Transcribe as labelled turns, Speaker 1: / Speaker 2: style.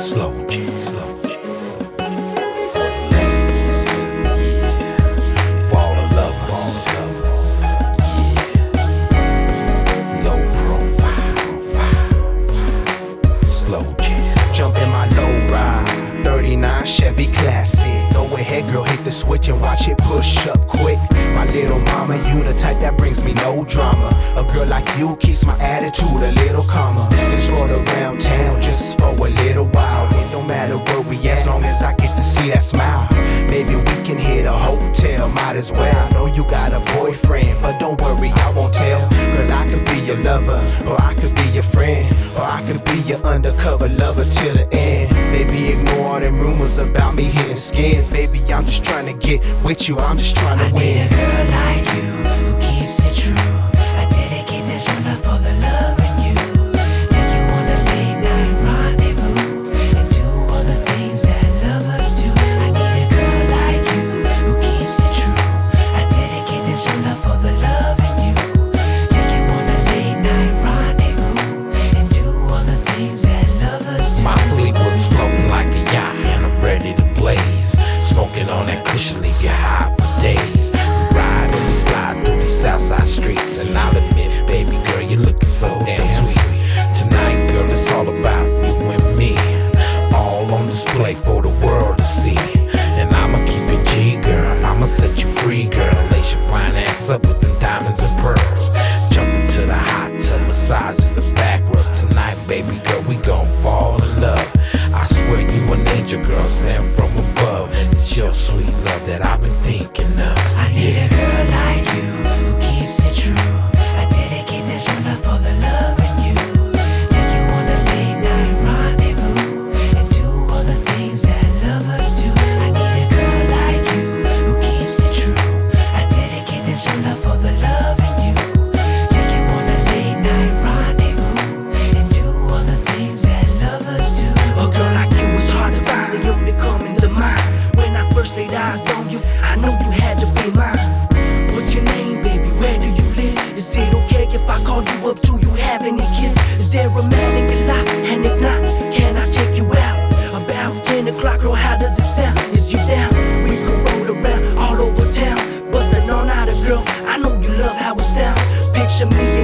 Speaker 1: Slow J.
Speaker 2: Jump in my low ride, 39 Chevy Classic. Go ahead, girl, hit the switch and watch it push up quick. My little mama, you the type that brings me no drama. A girl like you keeps my attitude a little calmer. Let's roll around town just for a little while. It don't matter where we at, as long as I get to see that smile. Maybe we can hit a hotel, might as well. I know you got a boyfriend, but don't worry, I won't tell. Girl, I could be your lover, or I could be your friend, or I could be your undercover lover till the end. Baby, ignore all them rumors about me hitting skins. Baby, I'm just trying to get with you, I'm just trying to win.
Speaker 3: I need a girl like you who keeps it true. I dedicate this your life for the love in you. Take you on a late night rendezvous and do all the things that lovers do. I need a girl like you who keeps it true. I dedicate this your life for the love in you. Take you on a late night rendezvous and do all the things that lovers do.
Speaker 1: My fleet was floating like a yacht, and I'm ready to blaze. Smoking on that cushion, leave you high for days. We ride and we slide through these Southside streets, and I'll admit, baby girl, you're looking so damn sweet. Tonight, girl, it's all about you and me, all on display for the world to see. And I'ma keep it G, girl, I'ma set you free, girl. Lace your fine ass up with the diamonds and pearls. Jump into the hot tub, massages and back rubs. Tonight, baby girl, we gon' fall in love. I swear you an angel, girl, sent from above. It's your sweet love that I've been thinking of.
Speaker 3: I need a girl like you who keeps it true. I dedicate this your life for the love in you. Take you on a late night rendezvous and do all the things that lovers do. I need a girl like you who keeps it true. I dedicate this your life for the love in you. Take you on a late night rendezvous and do all the things that lovers do.
Speaker 4: A girl like you is hard to find, they only come into mind. When I first laid eyes on you, I knew you had to be mine. What's your name, baby? Where do you live? Is it okay if I call you up? Do you have any kids? Is there a man in your life? And if not, can I check you out? About 10 o'clock, girl, how does it sound? Is you down? We could roll around all over town, bustin' all night, girl. I know you love how it sounds. Picture me